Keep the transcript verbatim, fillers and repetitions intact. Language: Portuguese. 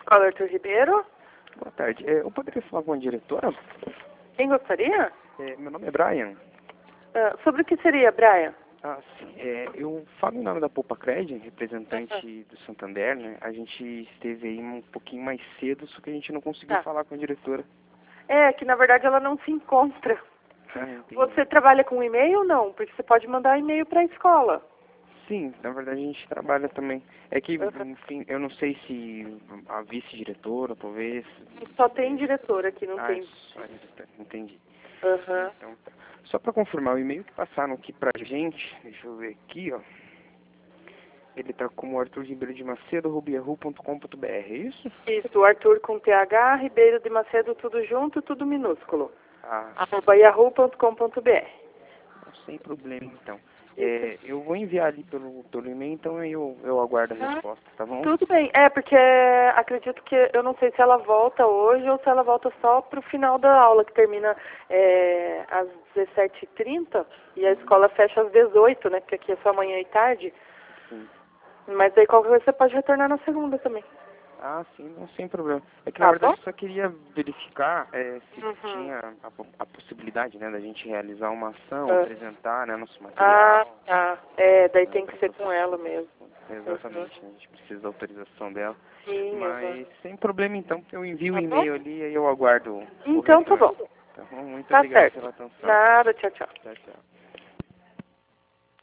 Escola Arthur Ribeiro. Boa tarde. É, eu poderia falar com a diretora? Quem gostaria? É, meu nome é Brian. Uh, sobre o que seria, Brian? Ah, sim. É, eu falo em nome da Poupa Cred, representante do Santander, né? A gente esteve aí um pouquinho mais cedo, só que a gente não conseguiu Tá. falar com a diretora. É, que na verdade ela não se encontra. Ah, entendi. Você trabalha com e-mail ou não? Porque você pode mandar e-mail para a escola. Sim, na verdade a gente trabalha também. É que, Uhum. enfim, eu não sei se a vice-diretora, talvez... Só tem diretor aqui, não Ah, tem. só a diretora, entendi. Aham. Então, tá. Só para confirmar, o e-mail que passaram aqui pra gente, deixa eu ver aqui, ó. Ele tá como arthur ribeiro de macedo arroba yahoo ponto com ponto br, é isso? Isso, Arthur com T H, Ribeiro de Macedo, tudo junto, tudo minúsculo. Ah, arroba yahoo ponto com ponto br. sem problema, então. É, eu vou enviar ali pelo, pelo e-mail, então aí eu, eu aguardo a resposta, tá bom? Tudo bem. É, porque acredito que eu não sei se ela volta hoje ou se ela volta só pro final da aula, que termina é, às dezessete e trinta e a escola fecha às dezoito, né? Porque aqui é só manhã e tarde. Sim. Mas aí qualquer coisa você pode retornar na segunda também. Ah, sim, não, sem problema. É que na Tá verdade bom? eu só queria verificar é, se Uhum. tinha a, a possibilidade, né, da gente realizar uma ação, Ah. apresentar, né, nosso Ah, material. tá. É, daí tem que ser com ela mesmo. Exatamente, a gente precisa da autorização dela. Sim, uhum. Mas sem problema então, eu envio o Tá bom? e-mail ali e aí eu aguardo o Então tá retorno. bom. Tá bom? Muito Tá obrigado certo. pela atenção. Nada, tchau, tchau. Tchau, tchau.